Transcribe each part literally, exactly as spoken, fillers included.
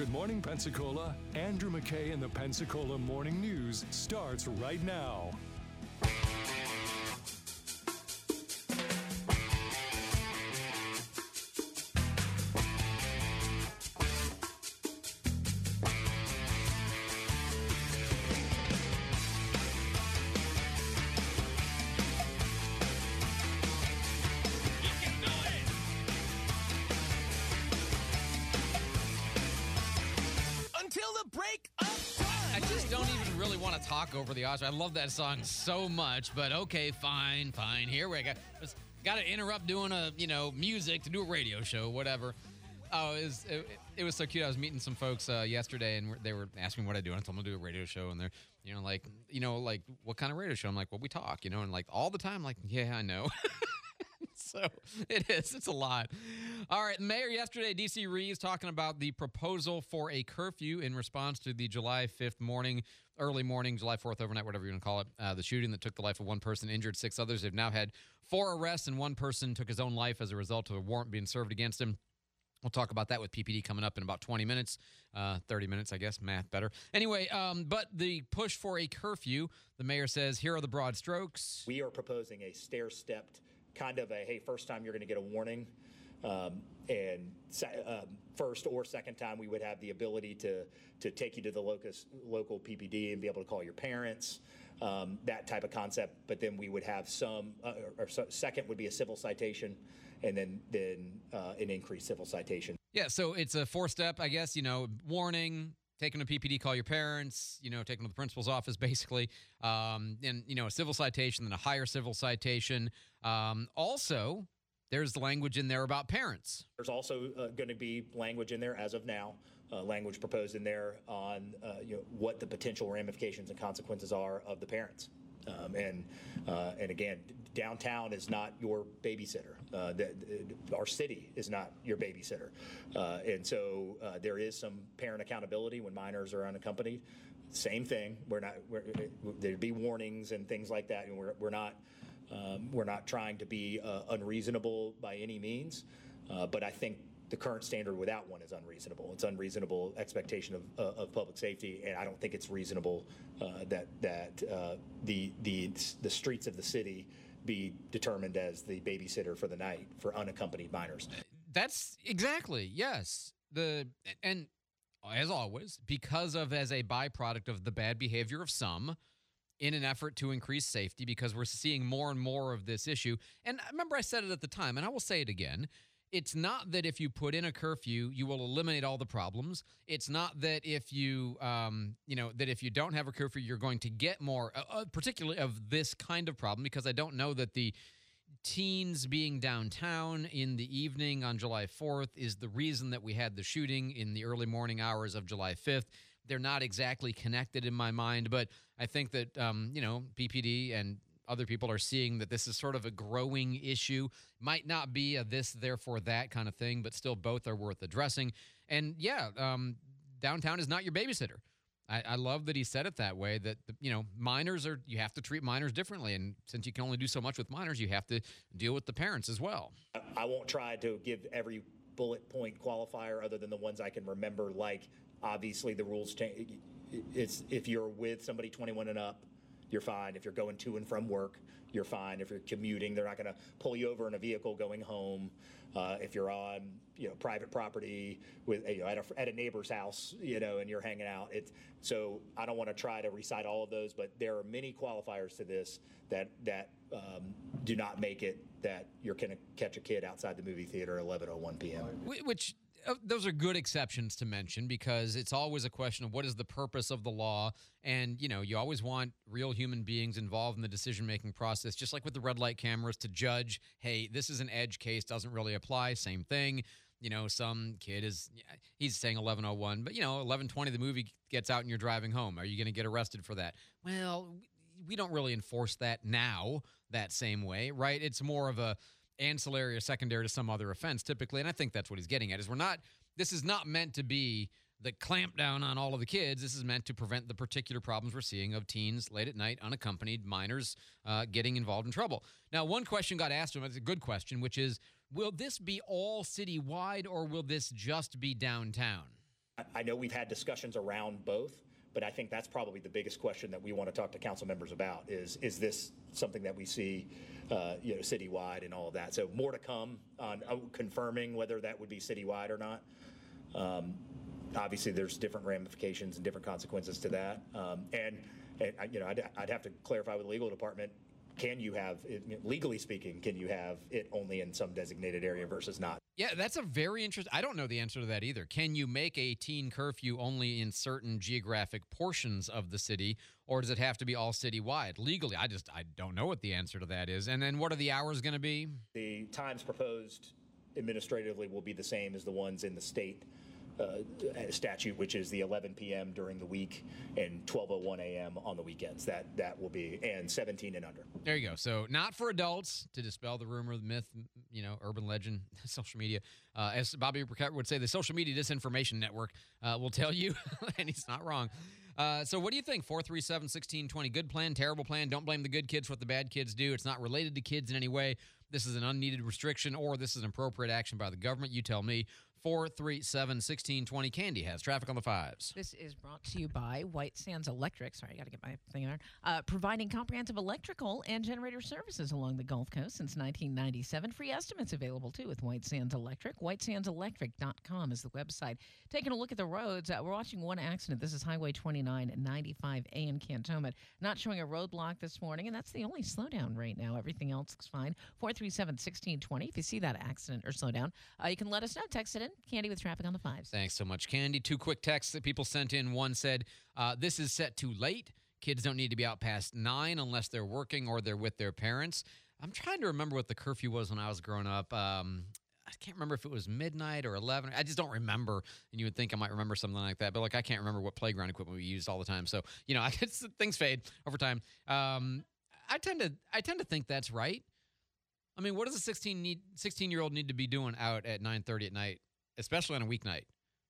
Good morning, Pensacola. Andrew McKay in the Pensacola Morning News starts right now. Talk over the Oscar. I love that song so much, but okay, fine, fine. Here we go. Just got to interrupt doing a, you know, music to do a radio show, whatever. Oh, it was, it, it was so cute. I was meeting some folks uh, yesterday, and they were asking me what I do, and I told them to do a radio show, and they're, you know, like, you know, like, what kind of radio show? I'm like, well, we talk, you know, and like all the time, like, yeah, I know. So it is. It's a lot. All right. Mayor yesterday, D C Reeves, talking about the proposal for a curfew in response to the July fifth morning, early morning, July fourth overnight, whatever you want to call it, uh, the shooting that took the life of one person, injured six others. They've now had four arrests, and one person took his own life as a result of a warrant being served against him. We'll talk about that with P P D coming up in about twenty minutes, uh, thirty minutes, I guess, math better. Anyway, um, but the push for a curfew, the mayor says, here are the broad strokes. We are proposing a stair-stepped kind of a, hey, first time you're going to get a warning. Um, and um, first or second time, we would have the ability to to take you to the locus, local P P D and be able to call your parents, um, that type of concept. But then we would have some, uh, or, or so, second would be a civil citation, and then then uh, an increased civil citation. Yeah, so it's a four-step, I guess, you know, warning, take them to P P D, call your parents, you know, take them to the principal's office, basically. Um, and, you know, a civil citation, then a higher civil citation. Um, also, there's the language in there about parents. There's also uh, going to be language in there as of now, uh, language proposed in there on uh, you know, what the potential ramifications and consequences are of the parents. Um, and uh, and again, downtown is not your babysitter. Uh, the, the, our city is not your babysitter. Uh, and so uh, there is some parent accountability when minors are unaccompanied. Same thing. We're not. We're, there'd be warnings and things like that, and we're we're not. Um, we're not trying to be uh, unreasonable by any means. Uh, but I think the current standard without one is unreasonable. It's unreasonable expectation of, uh, of public safety, and I don't think it's reasonable uh, that that uh, the the the streets of the city be determined as the babysitter for the night for unaccompanied minors. That's exactly, yes. The and as always, because of as a byproduct of the bad behavior of some, in an effort to increase safety, because we're seeing more and more of this issue. And I remember I said it at the time, and I will say it again. It's not that if you put in a curfew, you will eliminate all the problems. It's not that if you, um, you know, that if you don't have a curfew, you're going to get more, uh, particularly of this kind of problem, because I don't know that the teens being downtown in the evening on July fourth is the reason that we had the shooting in the early morning hours of July fifth. They're not exactly connected in my mind, but I think that, um, you know, P P D and other people are seeing that this is sort of a growing issue. Might not be a this, therefore that kind of thing, but still both are worth addressing. And yeah, um, downtown is not your babysitter. I, I love that he said it that way, that, you know, minors are, you have to treat minors differently. And since you can only do so much with minors, you have to deal with the parents as well. I won't try to give every bullet point qualifier other than the ones I can remember, like obviously the rules change. It's if you're with somebody twenty-one and up, you're fine. If you're going to and from work, you're fine. If you're commuting, they're not going to pull you over in a vehicle going home. Uh, if you're on, you know, private property with, you know, at a, at a neighbor's house, you know, and you're hanging out. It's, so I don't want to try to recite all of those, but there are many qualifiers to this that that um, do not make it that you're going to catch a kid outside the movie theater at eleven oh one p.m. Which uh, those are good exceptions to mention, because it's always a question of what is the purpose of the law. And, you know, you always want real human beings involved in the decision-making process, just like with the red light cameras, to judge, hey, this is an edge case, doesn't really apply, same thing. You know, some kid is, he's saying eleven oh one, but, you know, eleven twenty, the movie gets out and you're driving home. Are you going to get arrested for that? Well, we don't really enforce that now that same way, right? It's more of a ancillary or secondary to some other offense typically, and I think that's what he's getting at, is we're not, this is not meant to be the clamp down on all of the kids. This is meant to prevent the particular problems we're seeing of teens late at night, unaccompanied minors uh, getting involved in trouble. Now, one question got asked of him, it's a good question, which is, will this be all citywide or will this just be downtown? I, I know we've had discussions around both, but I think that's probably the biggest question that we want to talk to council members about is, is this something that we see, uh, you know, citywide and all of that? So more to come on uh, confirming whether that would be citywide or not. Um, obviously, there's different ramifications and different consequences to that. Um, and, and, you know, I'd, I'd have to clarify with the legal department, can you have, it, legally speaking, can you have it only in some designated area versus not? Yeah, that's a very interesting. I don't know the answer to that either. Can you make a teen curfew only in certain geographic portions of the city, or does it have to be all citywide? Legally, I just I don't know what the answer to that is. And then what are the hours going to be? The times proposed administratively will be the same as the ones in the state uh, statute, which is the eleven p.m. during the week and twelve oh one a.m. on the weekends. That that will be, and seventeen and under. There you go. So not for adults, to dispel the rumor, the myth, you know, urban legend, social media. Uh, as Bobby Burkett would say, the social media disinformation network uh, will tell you, and he's not wrong. Uh, so what do you think? four three seven, one six two zero. Good plan, terrible plan. Don't blame the good kids for what the bad kids do. It's not related to kids in any way. This is an unneeded restriction, or this is an appropriate action by the government. You tell me. four three seven, one six two zero. Candy has traffic on the fives. This is brought to you by White Sands Electric. Sorry, I got to get my thing in there. Uh, providing comprehensive electrical and generator services along the Gulf Coast since nineteen ninety-seven. Free estimates available, too, with White Sands Electric. white sands electric dot com is the website. Taking a look at the roads, uh, we're watching one accident. This is Highway twenty-nine and ninety-five A in Cantonment. Not showing a roadblock this morning, and that's the only slowdown right now. Everything else looks fine. four three seven, one six two zero. If you see that accident or slowdown, uh, you can let us know. Text it in. Candy with traffic on the fives. Thanks so much, Candy. Two quick texts that people sent in. One said, uh, this is set too late. Kids don't need to be out past nine unless they're working or they're with their parents. I'm trying to remember what the curfew was when I was growing up. Um, I can't remember if it was midnight or eleven. I just don't remember. And you would think I might remember something like that. But, like, I can't remember what playground equipment we used all the time. So, you know, I guess things fade over time. Um, I tend to I tend to think that's right. I mean, what does a sixteen need, sixteen-year-old need to be doing out at nine thirty at night, especially on a weeknight?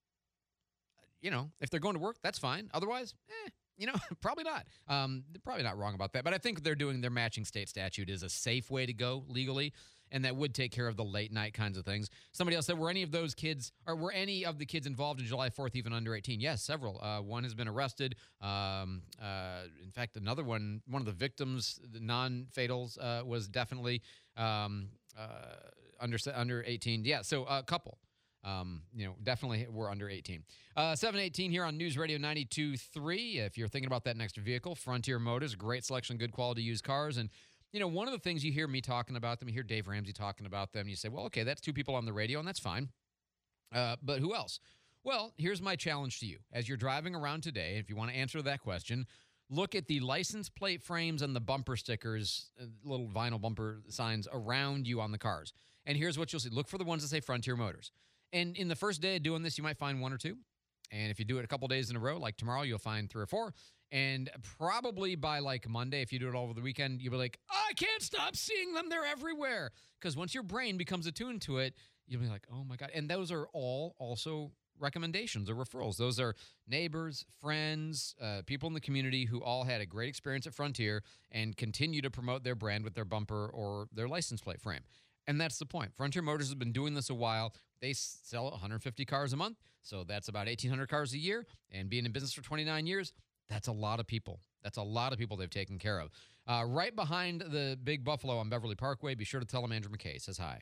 You know, if they're going to work, that's fine. Otherwise, eh, you know, probably not. Um, they're probably not wrong about that. But I think they're doing their matching state statute is a safe way to go legally, and that would take care of the late night kinds of things. Somebody else said, were any of those kids, or were any of the kids involved in July fourth even under eighteen? Yes, several. Uh, one has been arrested. Um, uh, in fact, another one, one of the victims, the non-fatals, uh, was definitely um, uh, under under eighteen. Yeah, so a couple. Um, you know, definitely we're under eighteen. Uh, seven eighteen here on News Radio ninety-two point three. If you're thinking about that next vehicle, Frontier Motors, great selection, good quality used cars. And, you know, one of the things you hear me talking about them, you hear Dave Ramsey talking about them, you say, well, okay, that's two people on the radio, and that's fine. Uh, but who else? Well, here's my challenge to you. As you're driving around today, if you want to answer that question, look at the license plate frames and the bumper stickers, uh, little vinyl bumper signs around you on the cars. And here's what you'll see. Look for the ones that say Frontier Motors. And in the first day of doing this, you might find one or two. And if you do it a couple days in a row, like tomorrow, you'll find three or four. And probably by like Monday, if you do it all over the weekend, you'll be like, oh, I can't stop seeing them. They're everywhere. Because once your brain becomes attuned to it, you'll be like, oh my God. And those are all also recommendations or referrals. Those are neighbors, friends, uh, people in the community who all had a great experience at Frontier and continue to promote their brand with their bumper or their license plate frame. And that's the point. Frontier Motors has been doing this a while. They sell one hundred fifty cars a month, so that's about eighteen hundred cars a year. And being in business for twenty-nine years, that's a lot of people. That's a lot of people they've taken care of. Uh, right behind the Big Buffalo on Beverly Parkway, be sure to tell them Andrew McKay says hi.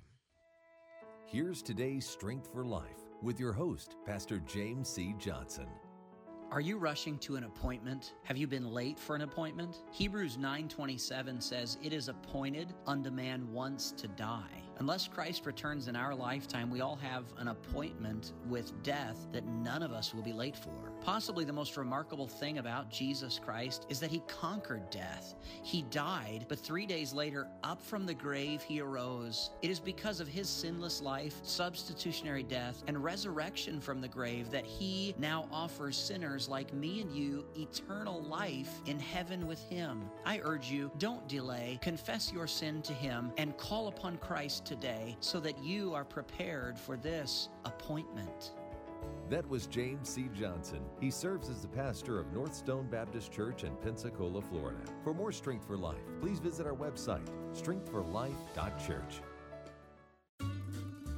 Here's today's Strength for Life with your host, Pastor James C. Johnson. Are you rushing to an appointment? Have you been late for an appointment? Hebrews nine twenty-seven says, it is appointed unto man once to die. Unless Christ returns in our lifetime, we all have an appointment with death that none of us will be late for. Possibly the most remarkable thing about Jesus Christ is that he conquered death. He died, but three days later, up from the grave, he arose. It is because of his sinless life, substitutionary death, and resurrection from the grave that he now offers sinners like me and you eternal life in heaven with him. I urge you, don't delay. Confess your sin to him and call upon Christ today so that you are prepared for this appointment. That was James C. Johnson. He serves as the pastor of North Stone Baptist Church in Pensacola, Florida. For more Strength for Life, please visit our website, strength for life dot church.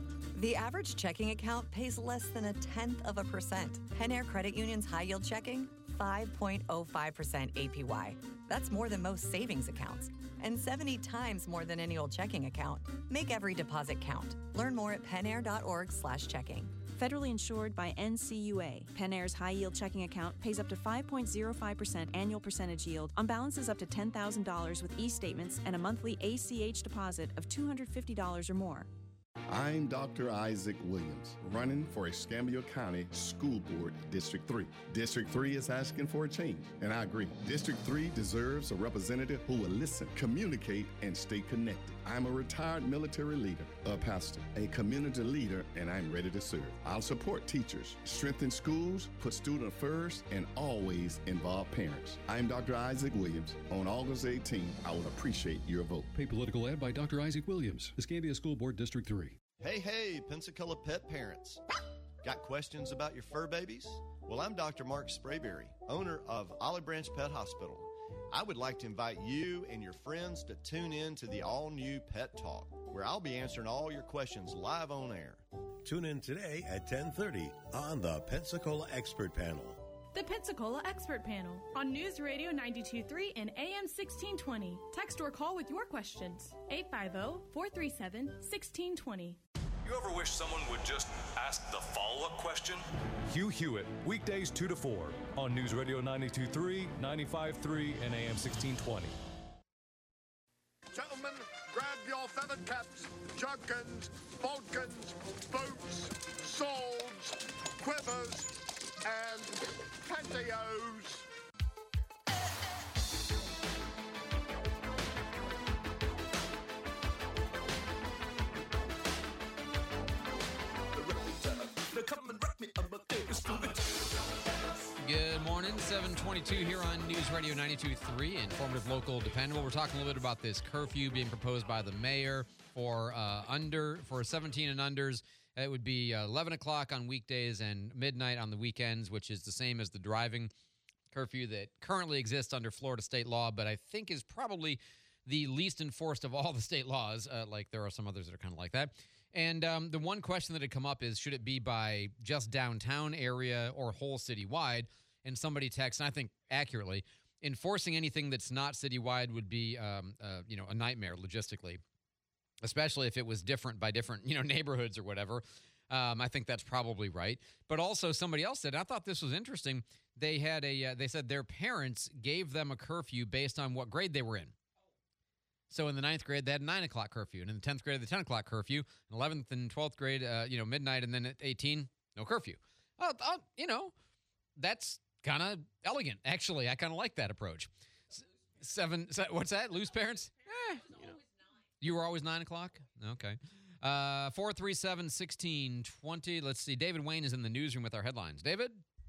The average checking account pays less than a tenth of a percent. PenAir Credit Union's high-yield checking, five point oh five percent A P Y. That's more than most savings accounts, and seventy times more than any old checking account. Make every deposit count. Learn more at penair.org slash checking. Federally insured by N C U A. PenAir's high-yield checking account pays up to five point oh five percent annual percentage yield on balances up to ten thousand dollars with e-statements and a monthly A C H deposit of two hundred fifty dollars or more. I'm Doctor Isaac Williams, running for Escambia County School Board District three. District three is asking for a change, and I agree. District three deserves a representative who will listen, communicate, and stay connected. I'm a retired military leader, a pastor, a community leader, and I'm ready to serve. I'll support teachers, strengthen schools, put students first, and always involve parents. I'm Doctor Isaac Williams. On August eighteenth, I would appreciate your vote. Pay political ad by Doctor Isaac Williams, Escambia School Board District three. Hey, hey, Pensacola pet parents. Got questions about your fur babies? Well, I'm Doctor Mark Sprayberry, owner of Olive Branch Pet Hospital. I would like to invite you and your friends to tune in to the all-new Pet Talk, where I'll be answering all your questions live on air. Tune in today at ten thirty on the Pensacola Expert Panel. The Pensacola Expert Panel on News Radio ninety-two point three and A M sixteen twenty. Text or call with your questions. eight five zero, four three seven, one six two zero. You ever wish someone would just ask the follow-up question? Hugh Hewitt, weekdays two to four on News Radio ninety-two point three, ninety-five point three, and A M sixteen twenty. Gentlemen, grab your feathered caps, jerkins, bodkins, boots, swords, quivers, and pantyhose. Good morning, seven twenty-two here on News Radio ninety-two point three, informative, local, dependable. We're talking a little bit about this curfew being proposed by the mayor for uh, under for seventeen and unders. It would be uh, eleven o'clock on weekdays and midnight on the weekends, which is the same as the driving curfew that currently exists under Florida state law, but I think is probably the least enforced of all the state laws. Uh, like there are some others that are kind of like that. And um, the one question that had come up is, should it be by just downtown area or whole citywide? And somebody texts, and I think accurately, enforcing anything that's not citywide would be, um, uh, you know, a nightmare logistically, especially if it was different by different, you know, neighborhoods or whatever. Um, I think that's probably right. But also somebody else said, and I thought this was interesting, they had a, uh, they said their parents gave them a curfew based on what grade they were in. So in the ninth grade, they had a nine o'clock curfew. And in the tenth grade, the ten o'clock curfew. In eleventh and twelfth grade, uh, you know, midnight. And then at eighteen, no curfew. Oh, oh, you know, that's kind of elegant, actually. I kind of like that approach. S- seven, se- what's that? Loose parents? Eh, you know. You were always nine o'clock? Okay. Uh, four three seven, one six two zero. Let's see. David Wayne is in the newsroom with our headlines. David?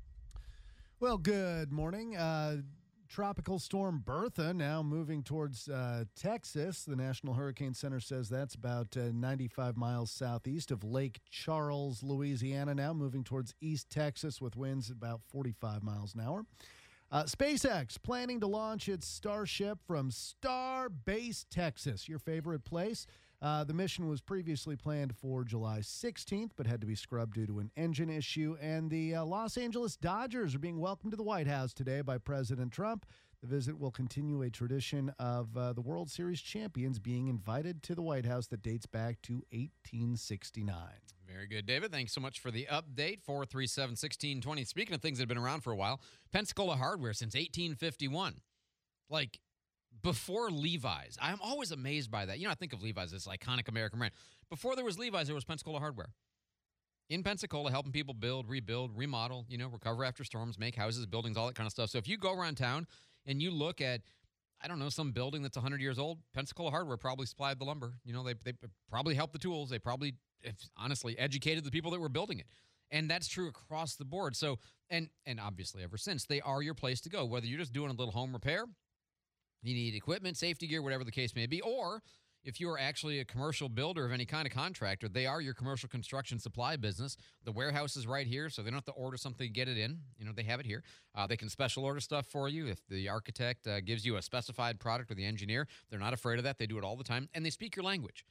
Well, good morning. Uh, Tropical storm Bertha now moving towards uh, Texas. The National Hurricane Center says that's about uh, ninety-five miles southeast of Lake Charles, Louisiana, now moving towards East Texas with winds about forty-five miles an hour. Uh, SpaceX planning to launch its Starship from Starbase, Texas, your favorite place. Uh, the mission was previously planned for July sixteenth, but had to be scrubbed due to an engine issue. And the uh, Los Angeles Dodgers are being welcomed to the White House today by President Trump. The visit will continue a tradition of uh, the World Series champions being invited to the White House that dates back to eighteen sixty-nine. Very good, David. Thanks so much for the update. four three seven, one six two zero. Speaking of things that have been around for a while, Pensacola Hardware since eighteen fifty-one. Like, before Levi's. I'm always amazed by that. You know, I think of Levi's as this iconic American brand. Before there was Levi's, there was Pensacola Hardware. In Pensacola, helping people build, rebuild, remodel, you know, recover after storms, make houses, buildings, all that kind of stuff. So if you go around town and you look at, I don't know, some building that's one hundred years old, Pensacola Hardware probably supplied the lumber. You know, they, they probably helped the tools. They probably, honestly, educated the people that were building it. And that's true across the board. So, and and obviously ever since, they are your place to go. Whether you're just doing a little home repair, you need equipment, safety gear, whatever the case may be, or if you are actually a commercial builder of any kind of contractor, they are your commercial construction supply business. The warehouse is right here, so they don't have to order something to get it in. You know, they have it here. Uh, they can special order stuff for you. If the architect uh, gives you a specified product or the engineer, they're not afraid of that. They do it all the time, and they speak your language.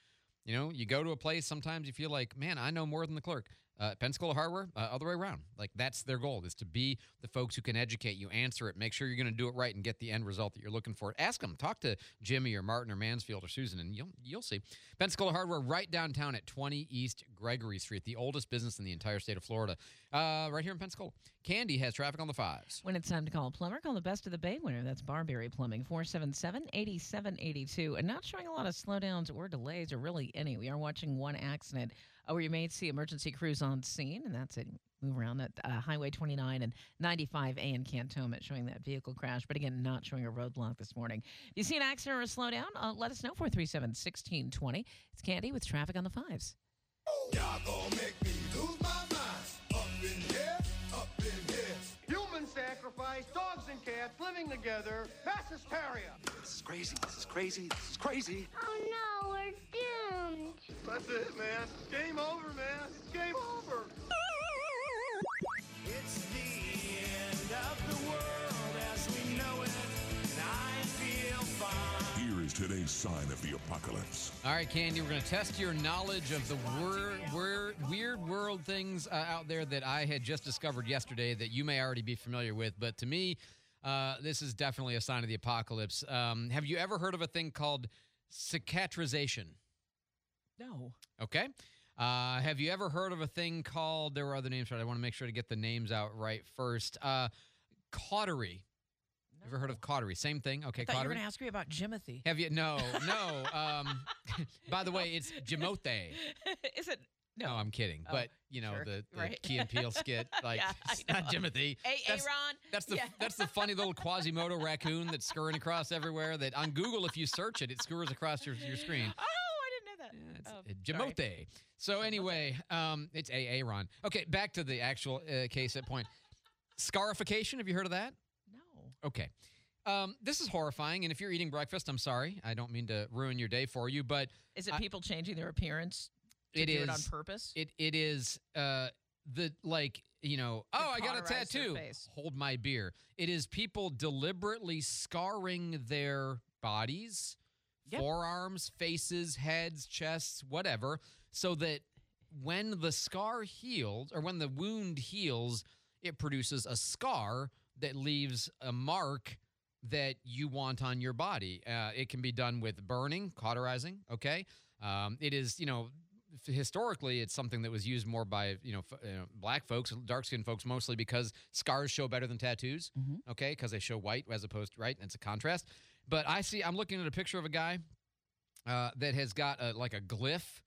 You know, you go to a place, sometimes you feel like, man, I know more than the clerk. Uh, Pensacola Hardware, uh, other way around. Like, that's their goal, is to be the folks who can educate you, answer it, make sure you're going to do it right and get the end result that you're looking for. Ask them. Talk to Jimmy or Martin or Mansfield or Susan, and you'll you'll see. Pensacola Hardware, right downtown at twenty East Gregory Street, the oldest business in the entire state of Florida, uh, right here in Pensacola. Candy has traffic on the fives. When it's time to call a plumber, call the best of the Bay winner. That's Barberry Plumbing, four seven seven, eight seven eight two. And not showing a lot of slowdowns or delays, or really any. We are watching one accident uh, where you may see emergency crews on scene, and that's it. Move around at uh, Highway twenty-nine and ninety-five A in Cantonment, showing that vehicle crash, but again, not showing a roadblock this morning. If you see an accident or a slowdown, uh, let us know, four three seven, one six two zero. It's Candy with traffic on the fives. Y'all gonna make me lose my mind. Up in here, up in here. Human sacrifice, dogs and cats living together, mass hysteria. This is crazy, this is crazy, this is crazy. Oh no, we're doomed. That's it, man. Game over, man. It's game over. It's the end of the world as we know it, and I feel fine. Here is today's sign of the apocalypse. All right, Candy, we're going to test your knowledge of the wor- wor- weird world things uh, out there that I had just discovered yesterday that you may already be familiar with. But to me, uh, this is definitely a sign of the apocalypse. Um, have you ever heard of a thing called cicatrization? No. Okay. Uh, have you ever heard of a thing called, there were other names, but I want to make sure to get the names out right first. Uh, cautery. No. Ever heard of cautery? Same thing. Okay, I thought cautery. you were going to ask me about Jimothy. Have you? No, no. Um, by the way, it's Jimote. Is it? No, no I'm kidding. Oh, but, you know, sure. the, the Right. Key and Peele skit, like, Yeah, it's I not know. Jimothy. Hey, that's, Aaron. That's the, Yeah. that's the funny little Quasimodo raccoon that's scurrying across everywhere that on Google, if you search it, it scurs across your, your screen. Oh, I didn't know that. Yeah, Oh, it's sorry. Jimote. So anyway, um, it's Aaron. Okay, back to the actual uh, case at point. Scarification, have you heard of that? No. Okay. Um, this is horrifying, and if you're eating breakfast, I'm sorry. I don't mean to ruin your day for you, but... Is it I- people changing their appearance to It do is it on purpose? It it is uh the like you know oh I got a cauterize their tattoo. face. Hold my beer. It is people deliberately scarring their bodies, Yep. forearms, faces, heads, chests, whatever, so that when the scar heals or when the wound heals, it produces a scar that leaves a mark that you want on your body. Uh, it can be done with burning, cauterizing. Okay, um, it is you know. Historically, it's something that was used more by you know, f- you know black folks, dark skinned folks, mostly because scars show better than tattoos. Mm-hmm. Okay, because they show white as opposed to right. It's a contrast. But I see. I'm looking at a picture of a guy uh, that has got a, like a glyph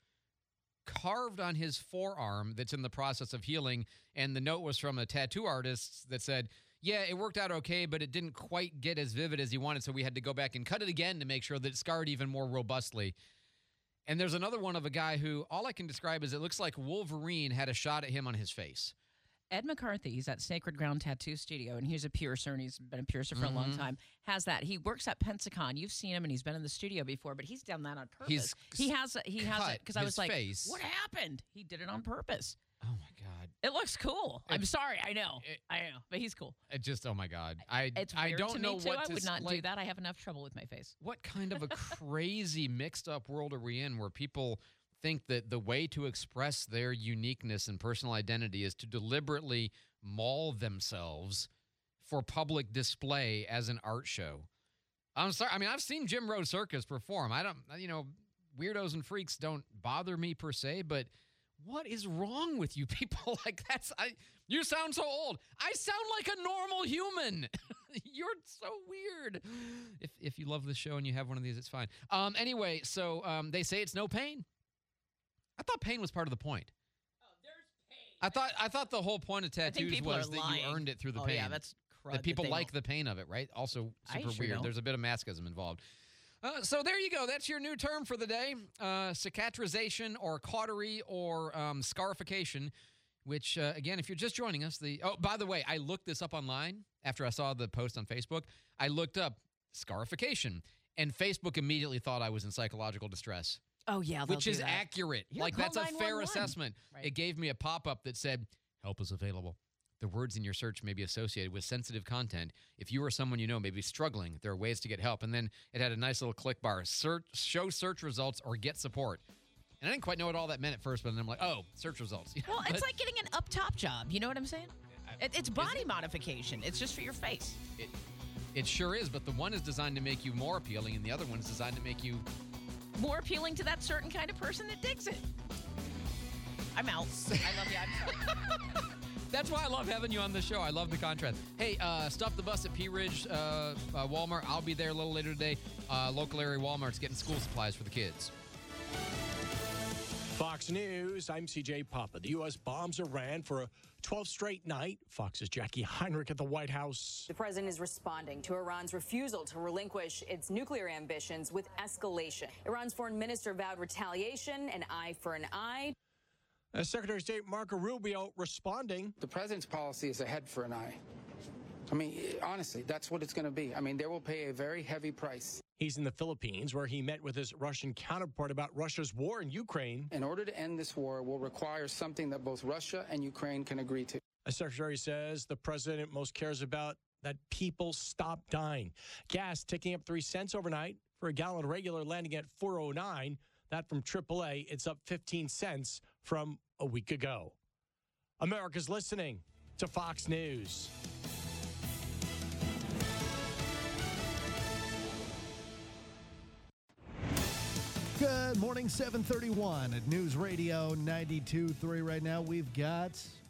carved on his forearm that's in the process of healing, and the note was from a tattoo artist that said, "Yeah, it worked out okay, but it didn't quite get as vivid as he wanted, so we had to go back and cut it again to make sure that it scarred even more robustly." And there's another one of a guy who, all I can describe is it looks like Wolverine had a shot at him on his face. Ed McCarthy, he's at Sacred Ground Tattoo Studio, and he's a piercer, and he's been a piercer for a long Mhm. time. Has that. He works at Pensacon. You've seen him, and he's been in the studio before, but he's done that on purpose. He's he has he has cut it because I his was like, face. what happened? He did it on purpose. Oh, my God. It looks cool. I'm It- sorry. I know. it- I know. But he's cool. It just, oh, my God. I, It's I weird don't to know me, too. what I to would not like, do that. I have enough trouble with my face. What kind of a crazy mixed up world are we in where people think that the way to express their uniqueness and personal identity is to deliberately maul themselves for public display as an art show? I'm sorry. I mean, I've seen Jim Rose Circus perform. I don't, you know, weirdos and freaks don't bother me per se, but what is wrong with you people? Like, that's, I, you sound so old. I sound like a normal human. You're so weird. If if you love the show and you have one of these, it's fine. Um. Anyway, so um, they say it's no pain. I thought pain was part of the point. Oh, there's pain. I thought I thought the whole point of I think tattoos people was are that lying. you earned it through the Oh, pain. yeah, that's crud that people that they like don't- the pain of it, right? Also I super sure weird. don't. There's a bit of masochism involved. Uh, so there you go. That's your new term for the day: uh, cicatrization, or cautery, or um, scarification. Which, uh, again, if you're just joining us, the oh, by the way, I looked this up online after I saw the post on Facebook. I looked up scarification, and Facebook immediately thought I was in psychological distress. Oh, yeah. they'll Which do is that. accurate. Yeah, like, call that's a fair nine one one. assessment. Right. It gave me a pop-up that said, help is available. The words in your search may be associated with sensitive content. If you or someone you know may be struggling, there are ways to get help. And then it had a nice little click bar, search, show search results or get support. And I didn't quite know what all that meant at first, but then I'm like, oh, search results. Well, But it's like getting an up-top job. You know what I'm saying? It, it's body modification. It's just for your face. It, it sure is, but the one is designed to make you more appealing, and the other one is designed to make you more appealing to that certain kind of person that digs it. I'm out. I love you. I'm sorry. That's why I love having you on the show. I love the contrast. Hey, uh, stop the bus at Pea Ridge uh, uh, Walmart. I'll be there a little later today. Uh, local area Walmart's getting school supplies for the kids. Fox News, I'm C J Papa. The U S bombs Iran for a twelfth straight night. Fox's Jackie Heinrich at the White House. The president is responding to Iran's refusal to relinquish its nuclear ambitions with escalation. Iran's foreign minister vowed retaliation, an eye for an eye. Uh, Secretary of State Marco Rubio responding. The president's policy is a head for an eye. I mean, honestly, that's what it's going to be. I mean, they will pay a very heavy price. He's in the Philippines, where he met with his Russian counterpart about Russia's war in Ukraine. In order to end this war will require something that both Russia and Ukraine can agree to. The secretary says the president most cares about that people stop dying. Gas ticking up three cents overnight for a gallon regular, landing at four oh nine. That from triple A, it's up fifteen cents from a week ago. America's listening to Fox News. Good morning, seven thirty-one at News Radio ninety-two point three. Right now, we've got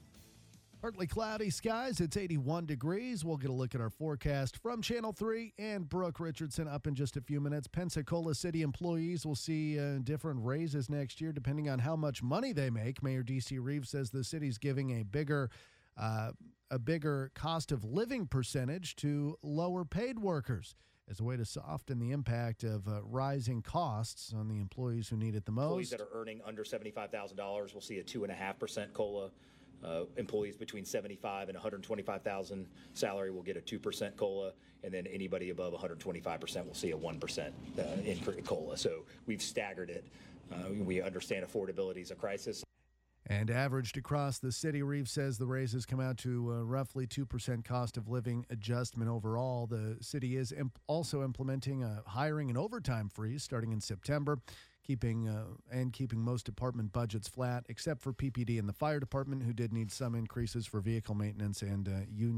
partly cloudy skies. It's eighty-one degrees. We'll get a look at our forecast from Channel three and Brooke Richardson up in just a few minutes. Pensacola City employees will see uh, different raises next year depending on how much money they make. Mayor D C Reeves says the city's giving a bigger uh, a bigger cost of living percentage to lower paid workers as a way to soften the impact of uh, rising costs on the employees who need it the most. Employees that are earning under seventy-five thousand dollars will see a two point five percent COLA. Uh, employees between seventy-five and one hundred twenty-five thousand salary will get a two percent COLA, and then anybody above one hundred twenty-five percent will see a one percent uh, increase COLA. So we've staggered it. Uh, we understand affordability is a crisis. And averaged across the city, Reeves says the raises come out to uh, roughly two percent cost of living adjustment overall. The city is imp- also implementing a hiring and overtime freeze starting in September, keeping uh, and keeping most department budgets flat, except for P P D and the fire department, who did need some increases for vehicle maintenance and uh,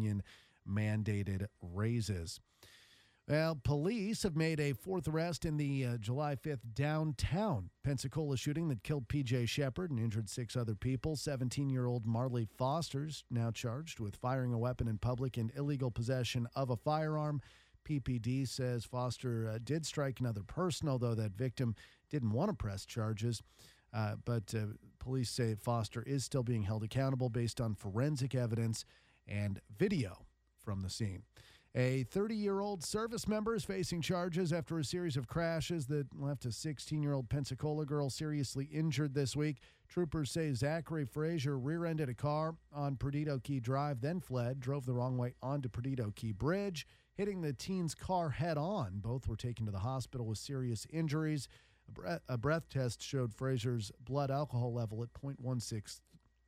union-mandated raises. Well, police have made a fourth arrest in the uh, July fifth downtown Pensacola shooting that killed P J Shepard and injured six other people. seventeen-year-old Marley Foster's now charged with firing a weapon in public and illegal possession of a firearm. P P D says Foster uh, did strike another person, although that victim didn't want to press charges. Uh, but uh, police say Foster is still being held accountable based on forensic evidence and video from the scene. A thirty-year-old service member is facing charges after a series of crashes that left a sixteen-year-old Pensacola girl seriously injured this week. Troopers say Zachary Frazier rear-ended a car on Perdido Key Drive, then fled, drove the wrong way onto Perdido Key Bridge, hitting the teen's car head-on. Both were taken to the hospital with serious injuries. A breath, a breath test showed Frazier's blood alcohol level at point one six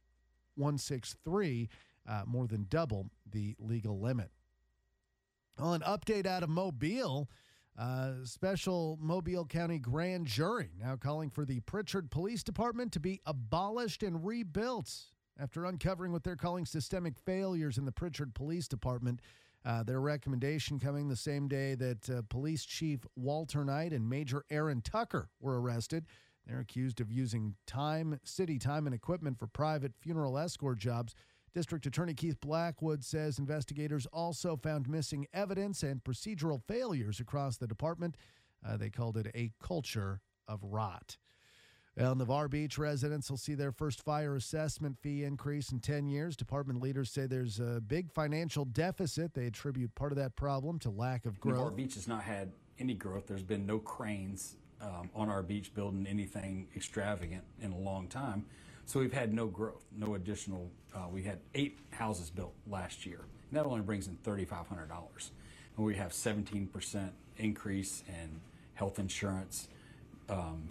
one six three, uh, more than double the legal limit. Well, an update out of Mobile. Uh, special Mobile County grand jury now calling for the Pritchard Police Department to be abolished and rebuilt after uncovering what they're calling systemic failures in the Pritchard Police Department. Uh, their recommendation coming the same day that uh, Police Chief Walter Knight and Major Aaron Tucker were arrested. They're accused of using time, city time and equipment for private funeral escort jobs. District Attorney Keith Blackwood says investigators also found missing evidence and procedural failures across the department. Uh, they called it a culture of rot. Well, Navarre Beach residents will see their first fire assessment fee increase in ten years. Department leaders say there's a big financial deficit. They attribute part of that problem to lack of growth. Navarre Beach has not had any growth. There's been no cranes um, on our beach building anything extravagant in a long time. So we've had no growth, no additional. Uh, we had eight houses built last year. And that only brings in three thousand five hundred dollars. And we have seventeen percent increase in health insurance, um,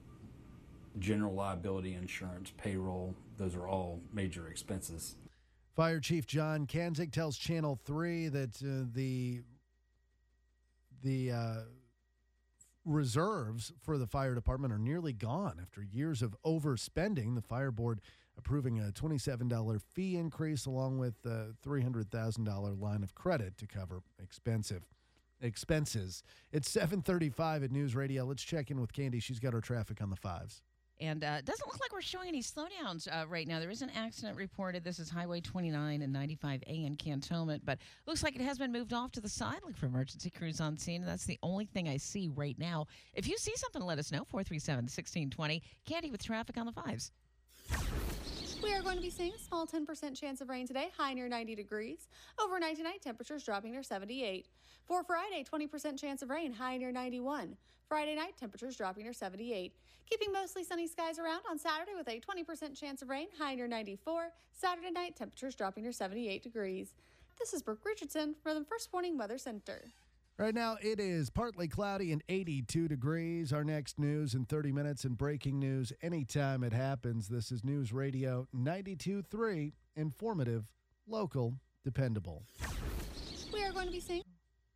general liability insurance, payroll. Those are all major expenses. Fire Chief John Kanzik tells Channel three that uh, the the uh, reserves for the fire department are nearly gone after years of overspending. The fire board approving a twenty-seven dollars fee increase along with a three hundred thousand dollars line of credit to cover expensive expenses. It's seven thirty-five at News Radio. Let's check in with Candy. She's got our traffic on the fives. And uh, it doesn't look like we're showing any slowdowns uh, right now. There is an accident reported. This is Highway twenty-nine and ninety-five A in Cantonment, but looks like it has been moved off to the side. Look for emergency crews on scene, and that's the only thing I see right now. If you see something, let us know. four three seven, one six two zero. Candy with traffic on the fives. We are going to be seeing a small ten percent chance of rain today, high near ninety degrees. Overnight tonight, temperatures dropping near seventy-eight. For Friday, twenty percent chance of rain, high near ninety-one. Friday night, temperatures dropping near seventy-eight. Keeping mostly sunny skies around on Saturday with a twenty percent chance of rain, high near ninety-four. Saturday night, temperatures dropping near seventy-eight degrees. This is Brooke Richardson from the First Warning Weather Center. Right now, it is partly cloudy and eighty-two degrees. Our next news in thirty minutes and breaking news anytime it happens. This is News Radio ninety-two point three, informative, local, dependable. We are going to be seeing...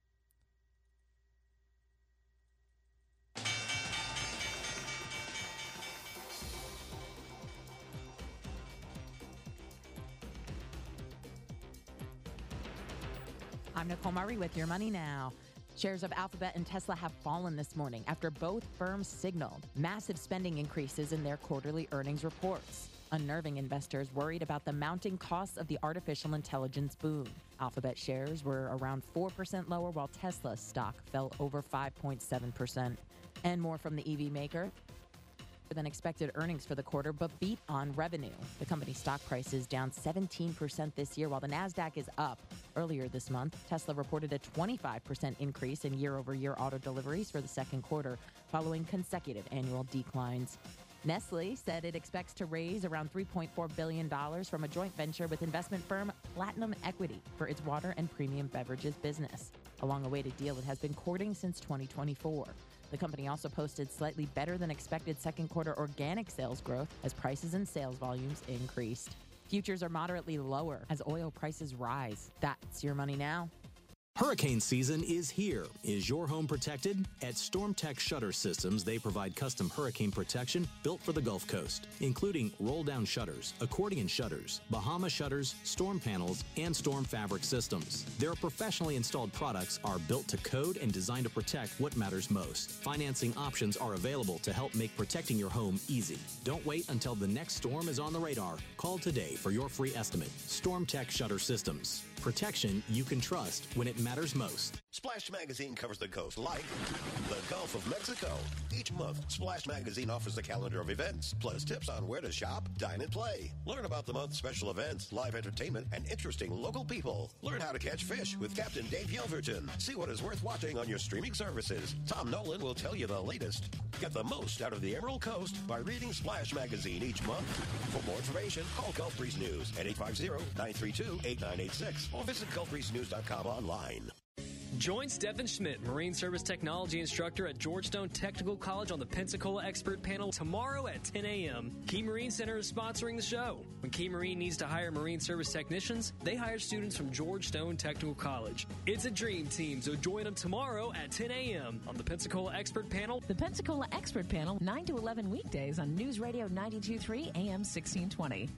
I'm Nicole Murray with Your Money Now. Shares of Alphabet and Tesla have fallen this morning after both firms signaled massive spending increases in their quarterly earnings reports, unnerving investors worried about the mounting costs of the artificial intelligence boom. Alphabet shares were around four percent lower, while Tesla's stock fell over five point seven percent. And more from the E V maker. Than expected earnings for the quarter, but beat on revenue. The company's stock price is down seventeen percent this year, while the NASDAQ is up. Earlier this month, Tesla reported a twenty-five percent increase in year-over-year auto deliveries for the second quarter, following consecutive annual declines. Nestle said it expects to raise around three point four billion dollars from a joint venture with investment firm Platinum Equity for its water and premium beverages business, a long-awaited deal it has been courting since twenty twenty-four. The company also posted slightly better than expected second quarter organic sales growth as prices and sales volumes increased. Futures are moderately lower as oil prices rise. That's Your Money Now. Hurricane season is here. Is your home protected? At StormTech Shutter Systems, they provide custom hurricane protection built for the Gulf Coast, including roll-down shutters, accordion shutters, Bahama shutters, storm panels, and storm fabric systems. Their professionally installed products are built to code and designed to protect what matters most. Financing options are available to help make protecting your home easy. Don't wait until the next storm is on the radar. Call today for your free estimate. StormTech Shutter Systems. Protection you can trust when it matters most. Splash Magazine covers the coast like the Gulf of Mexico. Each month, Splash Magazine offers a calendar of events, plus tips on where to shop, dine, and play. Learn about the month's special events, live entertainment, and interesting local people. Learn how to catch fish with Captain Dave Yelverton. See what is worth watching on your streaming services. Tom Nolan will tell you the latest. Get the most out of the Emerald Coast by reading Splash Magazine each month. For more information, call Gulf Breeze News at eight five zero, nine three two, eight nine eight six or visit gulf breeze news dot com online. Join Stephen Schmidt, Marine Service Technology Instructor at Georgetown Technical College on the Pensacola Expert Panel tomorrow at ten a.m. Key Marine Center is sponsoring the show. When Key Marine needs to hire Marine Service technicians, they hire students from Georgetown Technical College. It's a dream team, so join them tomorrow at ten a.m. on the Pensacola Expert Panel. The Pensacola Expert Panel, nine to eleven weekdays on News Radio ninety-two point three A M sixteen twenty.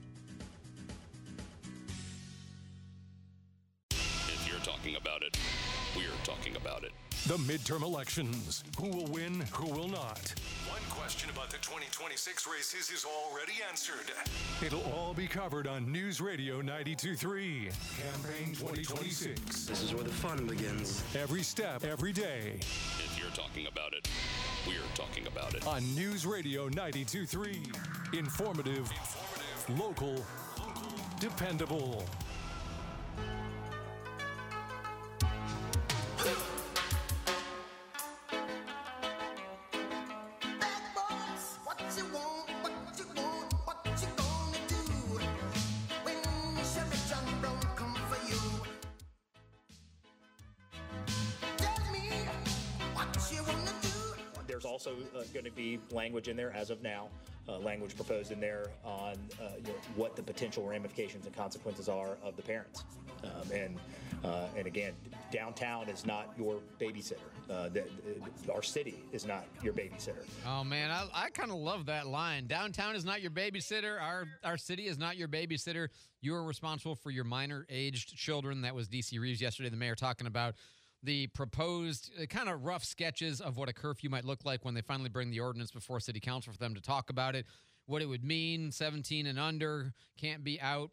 If you're talking about it, we're talking about it. The midterm elections. Who will win, who will not? One question about the twenty twenty-six races is already answered. It'll all be covered on News Radio ninety-two point three. Campaign twenty twenty-six. This is where the fun begins. Every step, every day. If you're talking about it, we're talking about it. On News Radio ninety-two point three. Informative, Informative. Local, local, dependable. There's also uh, going to be language in there as of now, uh, language proposed in there on uh, you know, what the potential ramifications and consequences are of the parents. Um, and uh, and again, downtown is not your babysitter. Uh, the, the, our city is not your babysitter. Oh man, I, I kind of love that line. Downtown is not your babysitter. Our our city is not your babysitter. You are responsible for your minor-aged children. That was D C Reeves yesterday, the mayor, talking about the proposed uh, kind of rough sketches of what a curfew might look like when they finally bring the ordinance before city council for them to talk about it, what it would mean. seventeen and under can't be out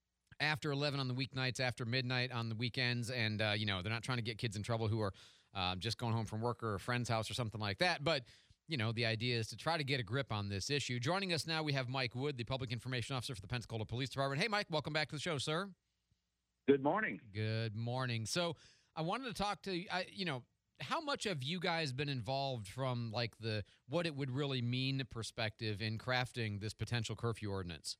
after eleven on the weeknights, after midnight on the weekends. And, uh, you know, they're not trying to get kids in trouble who are uh, just going home from work or a friend's house or something like that. But, you know, the idea is to try to get a grip on this issue. Joining us now, we have Mike Wood, the Public Information Officer for the Pensacola Police Department. Hey, Mike, welcome back to the show, sir. Good morning. Good morning. So I wanted to talk to, I, you know, how much have you guys been involved from, like, the what it would really mean perspective in crafting this potential curfew ordinance?